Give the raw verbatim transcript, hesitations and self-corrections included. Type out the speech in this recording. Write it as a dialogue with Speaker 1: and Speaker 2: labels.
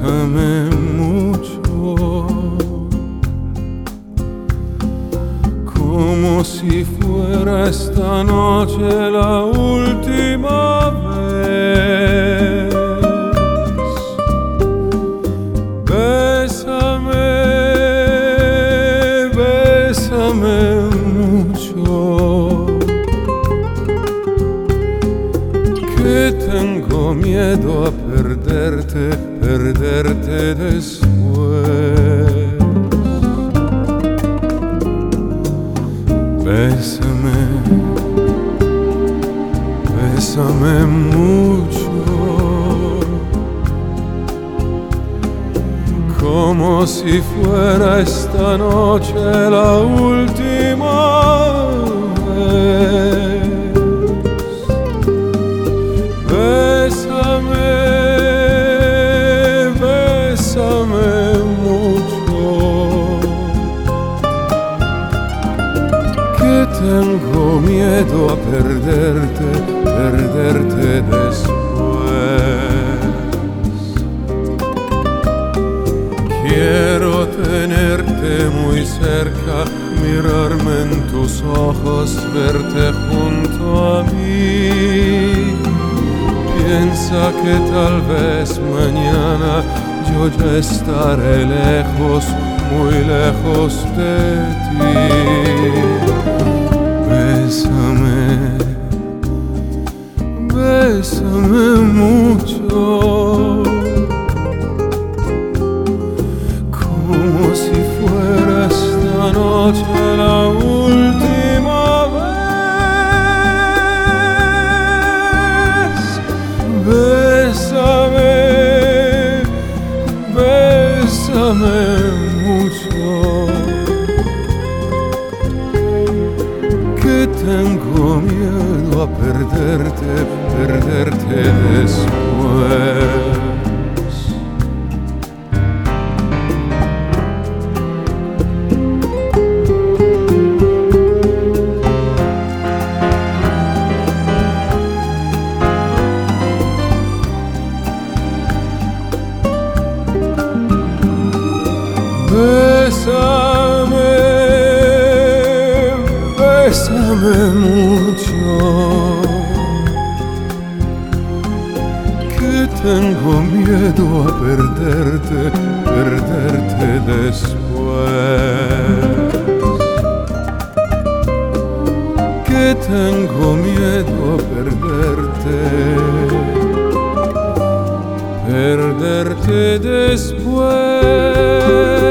Speaker 1: bésame mucho, como si fuera esta noche la última vez. Bésame, bésame mucho, que tengo miedo a perderte, perderte después. Bésame, bésame mucho, como si fuera esta noche la última vez. Bésame, bésame mucho, que tengo miedo a perderte, perderte después. Quiero tenerte muy cerca, mirarme en tus ojos, verte junto a mí. Piensa que tal vez mañana yo ya estaré lejos, muy lejos de ti. Bésame, bésame mucho, como si fuera esta noche la última vez. Bésame, bésame mucho, que tengo miedo a perderte, perderte después. Bésame, bésame mucho, que tengo miedo a perderte, perderte después. Que tengo miedo a perderte, perderte después.